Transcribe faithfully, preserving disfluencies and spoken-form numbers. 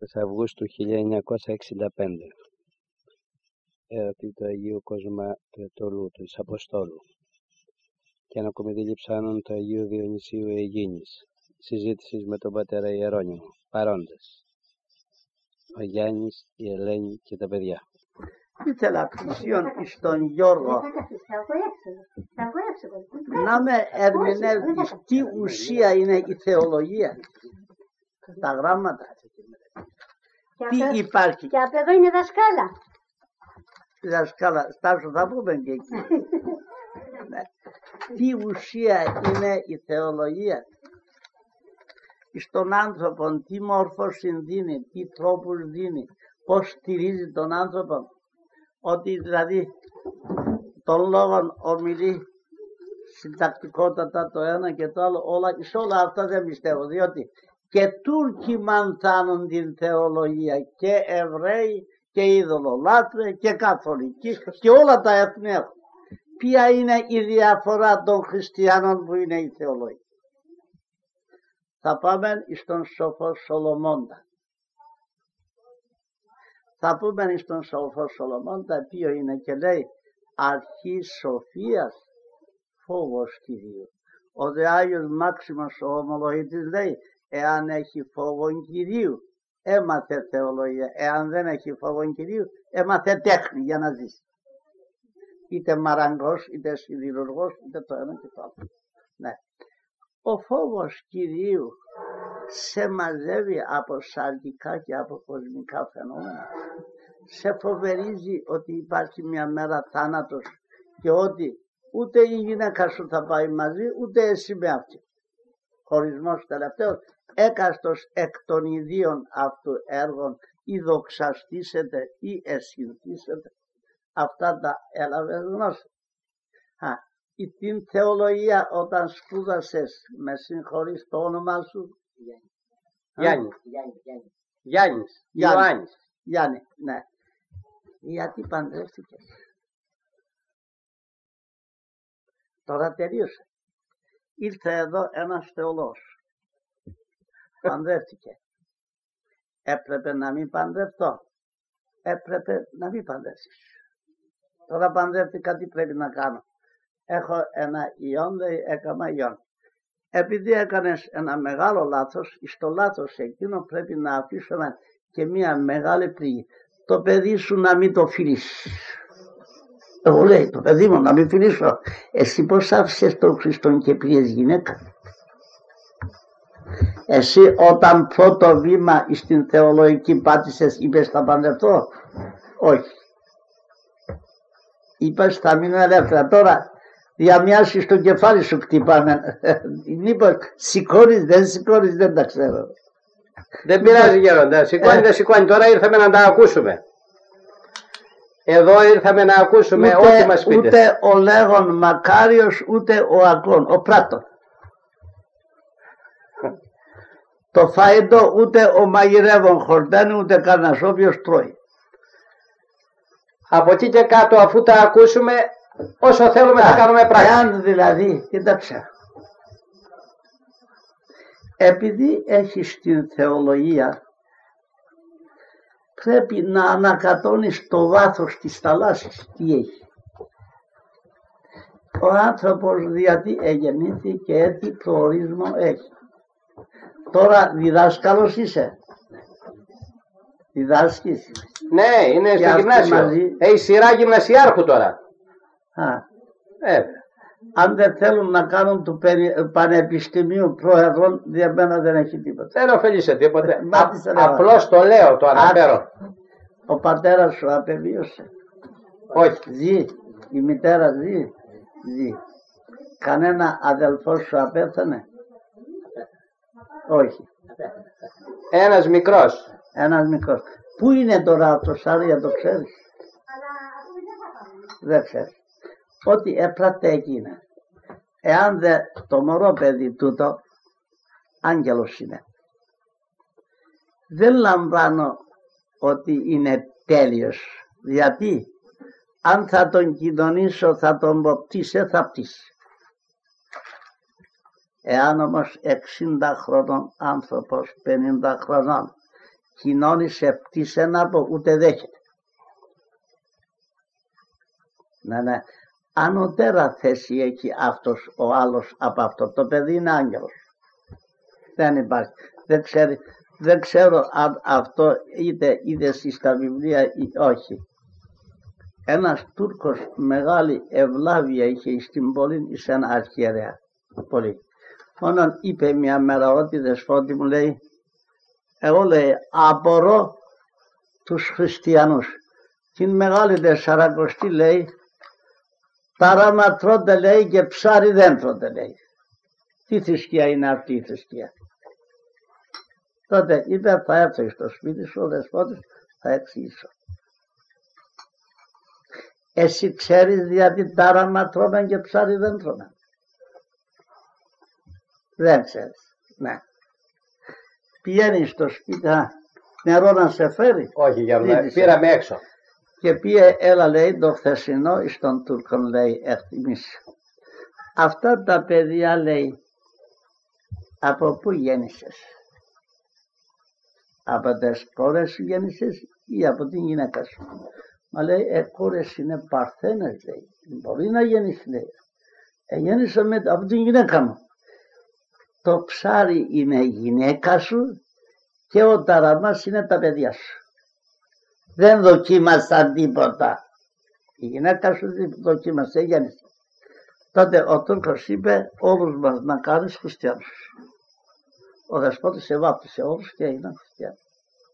δεκατέσσερις Αυγούστου χίλια εννιακόσια εξήντα πέντε. Έρωτη του Αγίου Κοσμά του Ετωλού, του Αποστόλου. Και ανακομιδή λειψάνων του Αγίου Διονυσίου Αιγίνης. Συζήτηση με τον πατέρα Ιερώνυμο. Παρόντες. Ο Γιάννης, η Ελένη και τα παιδιά. Ήθελα πλησίον στον Γιώργο να με ερμηνεύεις τι ουσία είναι η θεολογία, τα γράμματα, τι υπάρχει. Και απ' εδώ είναι δασκάλα. Δασκάλα, Στάσο θα πούμε και εκεί. Τι ουσία είναι η θεολογία. Στον άνθρωπο τι μόρφωση δίνει, τι τρόπους δίνει, πώς στηρίζει τον άνθρωπο. Ότι δηλαδή των λόγων ομιλεί συντακτικότατα το ένα και το άλλο, όλα, σε όλα αυτά δεν πιστεύω, διότι και Τούρκοι μανθάνουν την θεολογία, και Εβραίοι και ειδωλολάτρες και Καθολικοί και όλα τα έθνη έχουν. Ποια είναι η διαφορά των χριστιανών που είναι η θεολογία? Θα πάμε στον σοφό Σολομώντα. Θα πούμε στον σοφό Σολομώντα ποιο είναι και λέει αρχή σοφίας φόβος Κυρίου. Ο δε Άγιος Μάξιμος ο ομολογητής λέει εάν έχει φόβον Κυρίου έμαθε θεολογία, εάν δεν έχει φόβον Κυρίου έμαθε τέχνη για να ζήσει. Είτε μαραγκός, είτε σιδηρουργός, είτε το ένα και το άλλο. Ναι. Ο φόβος Κυρίου σε μαζεύει από σαρκικά και από κοσμικά φαινόμενα. Σε φοβερίζει ότι υπάρχει μια μέρα θάνατος και ότι ούτε η γυναίκα σου θα πάει μαζί, ούτε εσύ με αυτή. Χωρισμός τελευταίος, έκαστος εκ των ιδίων αυτού έργων ή δοξαστήσετε ή εσυνθήσετε. Αυτά τα έλαβε γνώση. Α, την θεολογία όταν σπούδασες, με συγχωρείς το όνομα σου? Γιάννη. Γιάννης. Ιωάννης. Γιάννη, ναι. Γιατί παντρεύτηκες? Τώρα τελείωσε. Ήρθε εδώ ένας θεολόγος. Παντρεύτηκε. Έπρεπε να μην παντρευτώ. Έπρεπε να μην παντρεύσεις. Τώρα παντρεύτηκα, τι πρέπει να κάνω? Έχω ένα ιόν, λέει, έκανα ιόν. Επειδή έκανες ένα μεγάλο λάθος, στο λάθος εκείνο πρέπει να αφήσουμε και μια μεγάλη πληγή. Το παιδί σου να μην το φιλείς. Εγώ λέει, το παιδί μου να μην φιλήσω. Εσύ πώς άφησες τον Χριστόν και πήγες γυναίκα? Εσύ όταν πρώτο βήμα στην θεολογική πάτησες είπες θα παντρευτώ? Όχι. Είπες θα μείνω ελεύθερα. Τώρα διαμοιάσεις το κεφάλι σου χτυπάνε. Μήπως σηκώνεις, δεν σηκώνεις, δεν τα ξέρω. Δεν πειράζει γέροντα, σηκώνει, δεν σηκώνει. Τώρα ήρθαμε να τα ακούσουμε. Εδώ ήρθαμε να ακούσουμε ούτε, ό,τι μας πείτε. Ούτε ο λέγον μακάριος, ούτε ο ακρόν, ο πράττων. Το φαΐντο ούτε ο μαγειρεύων χορταίνει, ούτε κανένας όποιος τρώει. Από εκεί και κάτω, αφού τα ακούσουμε, όσο θέλουμε θα κάνουμε πράξη. Εάν δηλαδή, κοίταξε, επειδή έχεις την θεολογία, πρέπει να ανακατώνεις το βάθος της θαλάσσης. Τι έχει? Ο άνθρωπος γιατί εγεννήθη και έτσι προορισμό έχει. Τώρα διδάσκαλος είσαι? Διδάσκεις? Ναι, είναι στο γυμνάσιο. Μαζί... Έχει σειρά γυμνασιάρχου τώρα. Α. Ε. Αν δεν θέλουν να κάνουν του πανεπιστημίου πρόεδρων, για μένα δεν έχει τίποτα. Δεν ωφελεί σε τίποτα. Απλώς το λέω, το αναφέρω. Ο πατέρας σου απεβίωσε? Όχι. Ζει. Η μητέρα ζει? Ζει. Κανένα αδελφός σου απέθανε? Όχι. Ένας μικρός. Ένας μικρός. Πού είναι τώρα αυτός, Άρια, το ξέρεις? Δεν ξέρεις. Ό,τι έπρατε εκείνα. Εάν δε το μωρό παιδί τούτο, άγγελος είναι. Δεν λαμβάνω ότι είναι τέλειος. Γιατί αν θα τον κοινωνήσω, θα τον ποτίσει, θα πτήσει. Εάν όμως εξήντα χρονών άνθρωπος, πενήντα χρονών κοινώνησε πτήσε να πω ούτε δέχεται. Ναι, ναι. Ανωτέρα θέση έχει αυτός ο άλλος από αυτό. Το παιδί είναι άγγελος. Δεν υπάρχει. Δεν, ξέρει, δεν ξέρω αν αυτό είτε είδε στα βιβλία ή όχι. Ένας Τούρκος μεγάλη ευλάβεια είχε στην πόλη σε ένα αρχιερέα. Πολύ. Μόνον είπε μια μέρα ότι δεσπότη μου λέει, εγώ λέει απορώ τους χριστιανούς. Την μεγάλη τεσσαρακοστή λέει, τάραμα τρώτε λέει και ψάρι δεν τρώτε λέει. Τι θρησκεία είναι αυτή η θρησκεία. Τότε είπε θα έρθει στο σπίτι σου ο δεσπότης, θα εξηγήσω. Εσύ ξέρεις γιατί τάραμα τρώμε και ψάρι δεν τρώμε. Δεν ξέρεις. Ναι. Πηγαίνει στο σπίτι, α, νερό να σε φέρει. Όχι, για πήραμε έξω. Και πήγε, έλα λέει το χθεσινό εις τον Τούρκον λέει εκτιμήσει. Αυτά τα παιδιά λέει, από πού γέννησες. Από τις κόρες σου γέννησες ή από την γυναίκα σου. Μα λέει, ε, κόρες είναι παρθένες λέει. Μπορεί να γέννησε λέει. Ε, γέννησα με, από την γυναίκα μου. Το ψάρι είναι η γυναίκα σου και ο ταραμάς είναι τα παιδιά σου. Δεν δοκίμασαν τίποτα. Η γυναίκα σου δοκίμασε, γέννησε. Τότε ο Τούρκος είπε όλους μας να κάνεις χριστιανούς. Ο δεσπότης εβάπτισε όλους και έγιναν χριστιανοί.